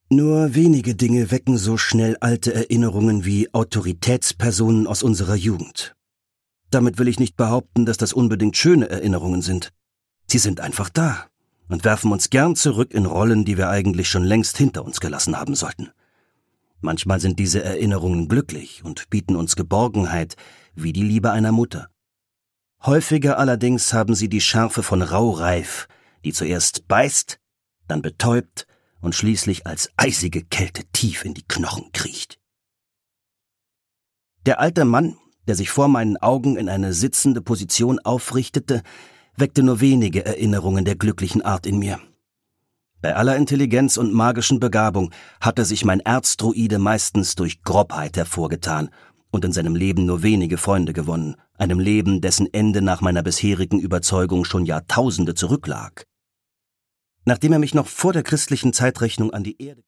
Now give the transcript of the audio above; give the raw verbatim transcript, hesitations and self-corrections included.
Nur wenige Dinge wecken so schnell alte Erinnerungen wie Autoritätspersonen aus unserer Jugend. Damit will ich nicht behaupten, dass das unbedingt schöne Erinnerungen sind. Sie sind einfach da und werfen uns gern zurück in Rollen, die wir eigentlich schon längst hinter uns gelassen haben sollten. Manchmal sind diese Erinnerungen glücklich und bieten uns Geborgenheit, wie die Liebe einer Mutter. Häufiger allerdings haben sie die Schärfe von Raureif, die zuerst beißt, dann betäubt und schließlich als eisige Kälte tief in die Knochen kriecht. Der alte Mann, der sich vor meinen Augen in eine sitzende Position aufrichtete, weckte nur wenige Erinnerungen der glücklichen Art in mir. Bei aller Intelligenz und magischen Begabung hatte sich mein Erzdruide meistens durch Grobheit hervorgetan und in seinem Leben nur wenige Freunde gewonnen, einem Leben, dessen Ende nach meiner bisherigen Überzeugung schon Jahrtausende zurücklag. Nachdem er mich noch vor der christlichen Zeitrechnung an die Erde